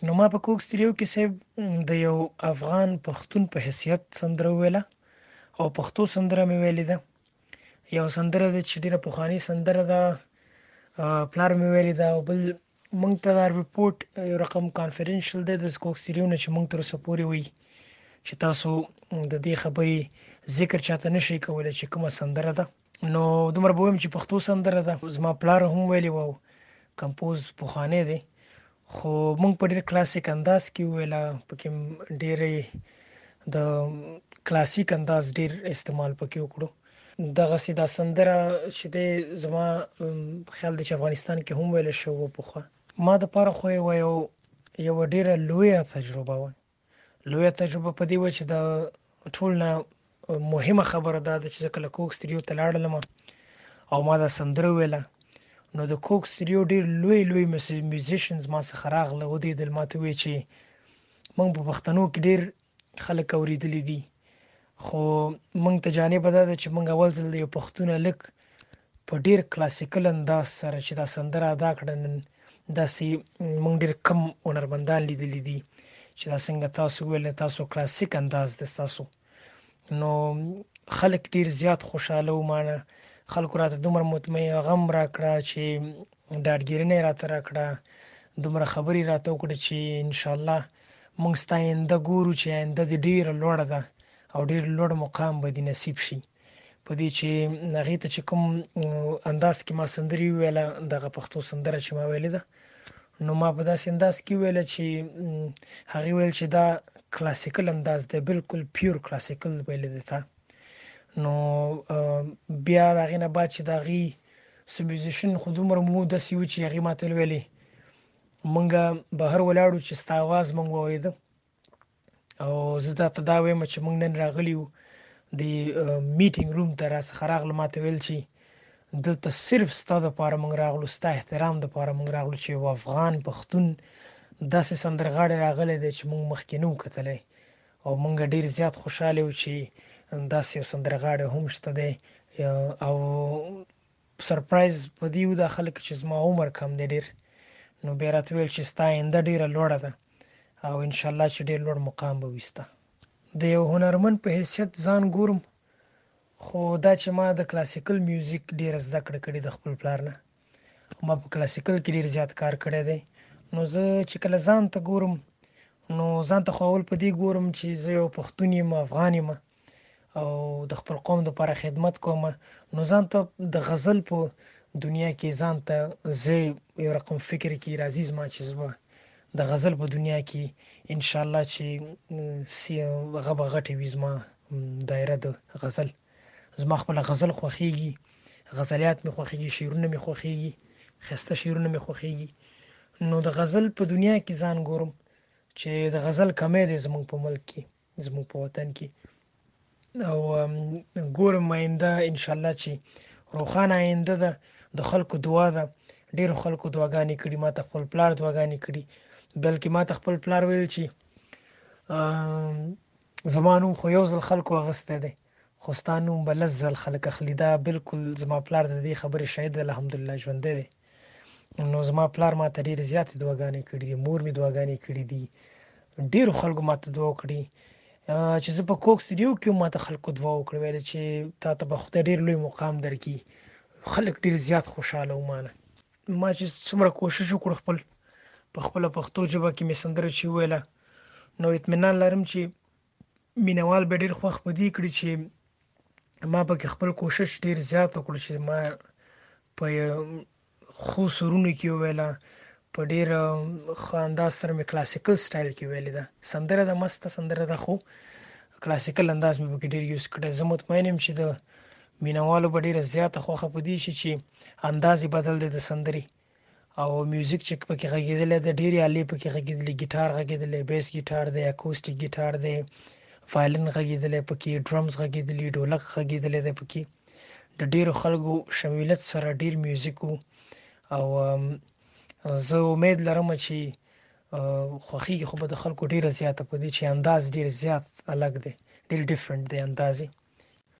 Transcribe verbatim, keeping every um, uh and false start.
نو ما په کوک سټډیو کې صاحب د یو افغان پښتون په حیثیت سندره وویله او پښتو سندره مې ویلې ده. یو سندره ده چې ډېره پخوانۍ سندره ده، پلار مې ویلې ده، او بل موږ ته دا رپورټ یو رقم کانفیډنشل دی د کوک سټډیو نه چې موږ تر اوسه پورې وایي چې تاسو د دې خبرې ذکر چاته نشئ کولی چې کومه سندره ده. نو دومره به وایم چې پښتو سندره ده. زما پلار هم ویلې وه او کمپوز پخوانی دی، خو موږ په ډېر کلاسیک انداز کې وویله. پکې ډېرې د کلاسیک انداز ډېر استعمال پکې وکړو. دغسې دا سندره چې دی زما خیال دی چې افغانستان کې هم ویله شوې وه پخوا. ما دپاره خو یوه یو یوه ډېره لویه تجربه وه. لویه تجربه په دې وه چې د ټول نه مهمه خبره دا ده چې زه کله کوک سټډیو ته لاړلم او ما دا سندره وویله، نو د کوک سټډیو ډېر لوی لوی میوزیشنز ما څخه راغله، ودرېدل، ما ته وویل چې موږ په پښتنو کې ډېر خلک اورېدلي دي، خو موږ ته جانبه دا ده چې موږ اول ځل د یو پښتون هلک په ډېر کلاسیکل انداز سره چې دا سندره ادا کړه. نن داسې موږ ډېر کم هنرمندان لیدلي دي چې دا څنګه تاسو وویل، تاسو کلاسیک انداز دی ستاسو. نو خلک ډېر زیات خوشحاله وو. ما نه خلکو راته دومره مطمئن غم راکړه چې ډاډګیرنه یې راته راکړه، دومره خبرې راته وکړې چې انشاءالله موږ ستا آینده ګورو چې آینده دې ډېره لوړه ده او ډېر لوړ مقام به دې نصیب شي. په دې چې هغې ته چې کوم انداز کې ما سندرې وویله، دغه پښتو سندره چې ما ویلې ده، نو ما په داسې انداز کې وویله چې هغې ویل چې دا کلاسیکل انداز دی، بالکل پیور کلاسیکل ویلې دی تا. نو بیا د هغې نه بعد چې د هغې څه میوزیشن خو دومره مو داسې و چې هغې ما ته ویلې موږ بهر ولاړو چې ستا اواز موږ واورېده، او زه درته دا وایم چې موږ نن راغلي یو د میټینګ روم ته راڅخه راغله، ما ته ویل چې دلته صرف ستا دپاره موږ راغلو، ستا احترام دپاره موږ راغلو چې یو افغان پښتون داسې سندرغاړی راغلی دی چې موږ مخکې نه وو کتلی، او موږ ډېر زیات خوشحاله یو چې داسې یو سندرغاړی هم شته دی. او سرپرایز په دې و دا خلک چې زما عمر کم دی ډېر، نو بیا راته ویل چې ستا آینده ډېره لوړه ده او انشاءالله چې ډېر لوړ مقام به وي ستا. د یو هنرمند په حیثیت ځان ګورم، خو دا چې ما د کلاسیکل میوزیک ډېره زده کړه کړې د خپل پلار نه، ما په کلاسیکل کې ډېر زیات کار کړی دی. نو زه چې کله ځان ته ګورم، نو ځان ته خو اول په دې ګورم چې زه یو پښتون یم، افغان یم او د خپل قوم دپاره خدمت کوم. نو ځان ته د غزل په دنیا کې ځان ته زه یو رقم فکر کې راځي زما چې زه به د غزل په دنیا کې انشاءالله چې هغه به غټې وي زما دایره د غزل. زما خپله غزل خوښېږي، غزلیات مې خوښېږي، شعرونه مې خوښېږي، ښایسته شعرونه مې خوښېږي. نو د غزل په دنیا کې ځان ګورم چې د غزل کمی دی زموږ په ملک کې، زموږ په وطن کې، او ګورم آینده انشاءالله چې روښانه آینده ده. د خلکو دعا ده، ډېرو خلکو دعاګانې کړي، ما ته خپل پلار دعاګانې کړي، بلکې ما ته خپل پلار ویل چې زما نوم خو یو ځل خلکو اخیستی دی، خو ستا نوم به لس ځل خلک اخلي. دا بالکل زما پلار د دې خبرې شاهد دی، الحمدلله ژوندی دی. نو زما پلار ما ته ډېرې زیاتې دعاګانې کړي دي، مور مې دعاګانې کړي دي، ډېرو خلکو ما ته دعا وکړي چې زه په کوک سټډیو کې ما ته خلکو دعا وکړې، ویل چې تا ته به خدای ډېر لوی مقام درکړي. خلک ډېر زیات خوشحاله وو. ما نه ما چې څومره کوشش وکړو خپل په خپله پښتو ژبه کې مې سندره چې وویله، نو اطمینان لرم چې مینهوال به ډېر خوښ په دې کړي چې ما پکې خپل کوشش ډېر زیات وکړو چې ما په ښو سرونو کې وویله، په ډېر ښه انداز سره مې کلاسیکل سټایل کې ویلې ده. سندره ده، مسته سندره ده، خو کلاسیکل انداز مې پکې ډېر یوز کړی. زه مطمئن یم چې د مینهوالو به ډېره زیاته خوښه په دې شي چې انداز یې بدل دی د سندرې، او میوزیک چې پکې غږېدلی دی ډېرې آلې پکې غږېدلي، ګیټار غږېدلی، بیس ګیټار دی، اکوسټیک ګیټار دی، وایلن غږېدلی پکې، ډرمز غږېدلي، ډولک غږېدلی دی پکې. د ډېرو خلکو شمولیت سره ډېر میوزیک و، او زه امید لرم چې خوښېږي خو به د خلکو ډېره زیاته په دې چې انداز ډېر زیات الګ دی، ډېر ډفرنټ دی انداز یې.